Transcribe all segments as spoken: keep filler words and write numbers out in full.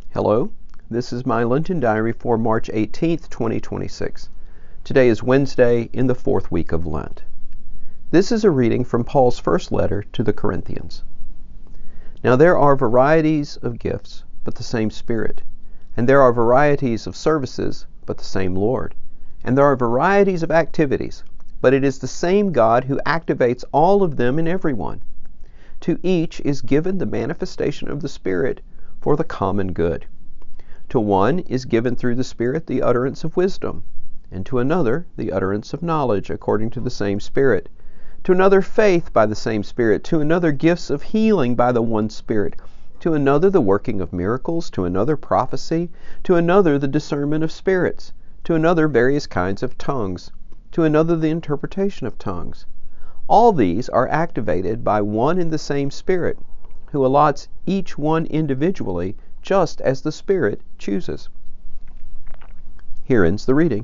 Hello, this is my Lenten Diary for March eighteenth, twenty twenty-six. Today is Wednesday in the fourth week of Lent. This is a reading from Paul's first letter to the Corinthians. Now there are varieties of gifts, but the same Spirit. And there are varieties of services, but the same Lord. And there are varieties of activities, but it is the same God who activates all of them in everyone. To each is given the manifestation of the Spirit for the common good. To one is given through the Spirit the utterance of wisdom, and to another the utterance of knowledge according to the same Spirit, to another faith by the same Spirit, to another gifts of healing by the one Spirit, to another the working of miracles, to another prophecy, to another the discernment of spirits, to another various kinds of tongues, to another the interpretation of tongues. All these are activated by one and the same Spirit, who allots each one individually, just as the Spirit chooses. Here ends the reading.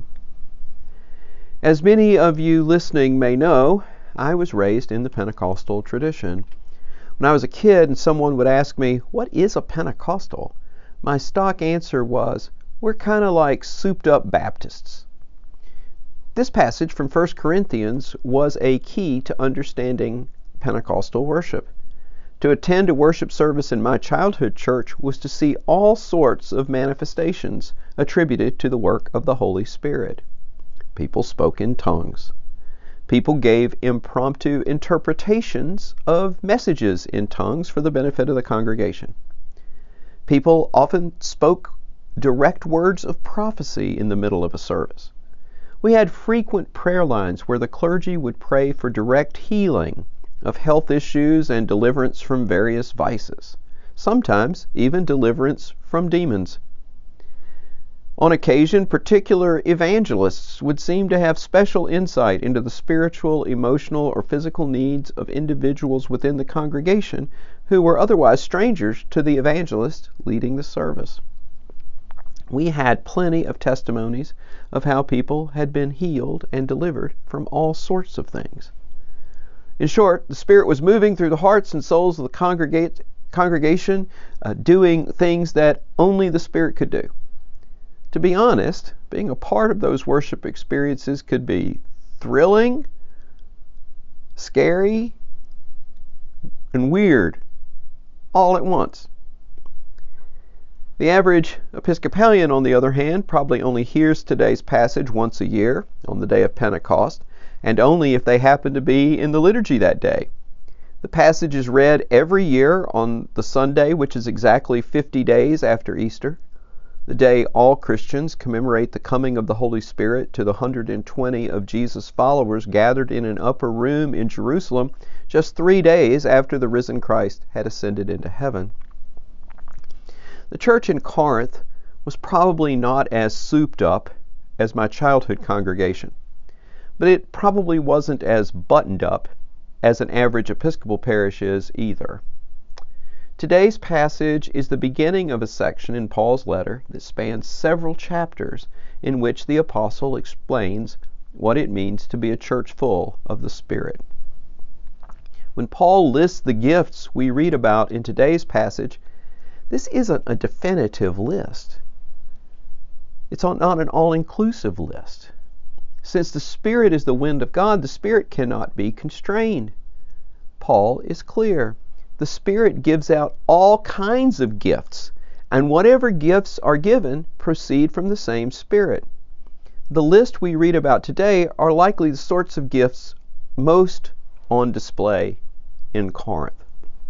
As many of you listening may know, I was raised in the Pentecostal tradition. When I was a kid and someone would ask me, "What is a Pentecostal?" my stock answer was, "We're kind of like souped-up Baptists." This passage from First Corinthians was a key to understanding Pentecostal worship. To attend a worship service in my childhood church was to see all sorts of manifestations attributed to the work of the Holy Spirit. People spoke in tongues. People gave impromptu interpretations of messages in tongues for the benefit of the congregation. People often spoke direct words of prophecy in the middle of a service. We had frequent prayer lines where the clergy would pray for direct healing of health issues and deliverance from various vices, sometimes even deliverance from demons. On occasion, particular evangelists would seem to have special insight into the spiritual, emotional, or physical needs of individuals within the congregation who were otherwise strangers to the evangelist leading the service. We had plenty of testimonies of how people had been healed and delivered from all sorts of things. In short, the Spirit was moving through the hearts and souls of the congregate, congregation, uh, doing things that only the Spirit could do. To be honest, being a part of those worship experiences could be thrilling, scary, and weird all at once. The average Episcopalian, on the other hand, probably only hears today's passage once a year on the day of Pentecost, and only if they happen to be in the liturgy that day. The passage is read every year on the Sunday, which is exactly fifty days after Easter, the day all Christians commemorate the coming of the Holy Spirit to the one hundred twenty of Jesus' followers gathered in an upper room in Jerusalem just three days after the risen Christ had ascended into heaven. The church in Corinth was probably not as souped up as my childhood congregation, but it probably wasn't as buttoned up as an average Episcopal parish is either. Today's passage is the beginning of a section in Paul's letter that spans several chapters in which the apostle explains what it means to be a church full of the Spirit. When Paul lists the gifts we read about in today's passage, this isn't a definitive list. It's not an all-inclusive list. Since the Spirit is the wind of God, the Spirit cannot be constrained. Paul is clear. The Spirit gives out all kinds of gifts, and whatever gifts are given proceed from the same Spirit. The list we read about today are likely the sorts of gifts most on display in Corinth.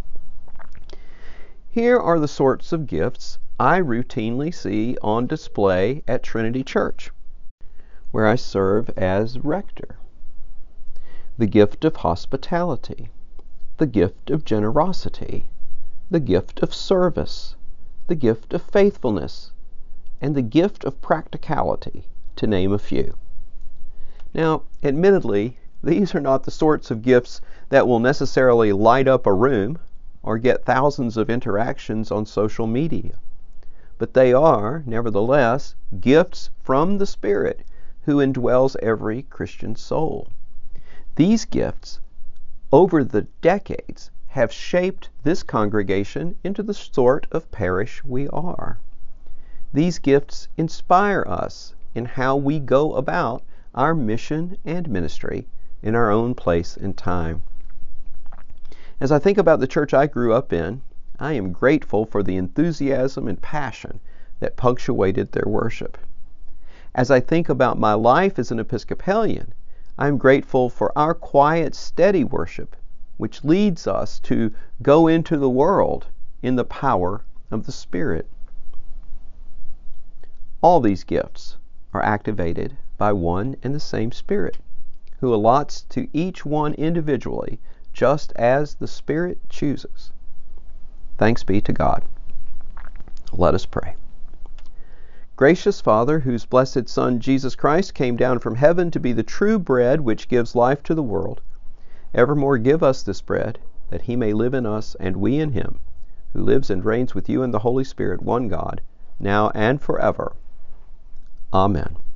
Here are the sorts of gifts I routinely see on display at Trinity Church, where I serve as rector. The gift of hospitality, the gift of generosity, the gift of service, the gift of faithfulness, and the gift of practicality, to name a few. Now, admittedly, these are not the sorts of gifts that will necessarily light up a room or get thousands of interactions on social media, but they are, nevertheless, gifts from the Spirit who indwells every Christian soul. These gifts, over the decades, have shaped this congregation into the sort of parish we are. These gifts inspire us in how we go about our mission and ministry in our own place and time. As I think about the church I grew up in, I am grateful for the enthusiasm and passion that punctuated their worship. As I think about my life as an Episcopalian, I am grateful for our quiet, steady worship, which leads us to go into the world in the power of the Spirit. All these gifts are activated by one and the same Spirit, who allots to each one individually just as the Spirit chooses. Thanks be to God. Let us pray. Gracious Father, whose blessed Son Jesus Christ came down from heaven to be the true bread which gives life to the world, evermore give us this bread, that he may live in us and we in him, who lives and reigns with you in the Holy Spirit, one God, now and forever. Amen.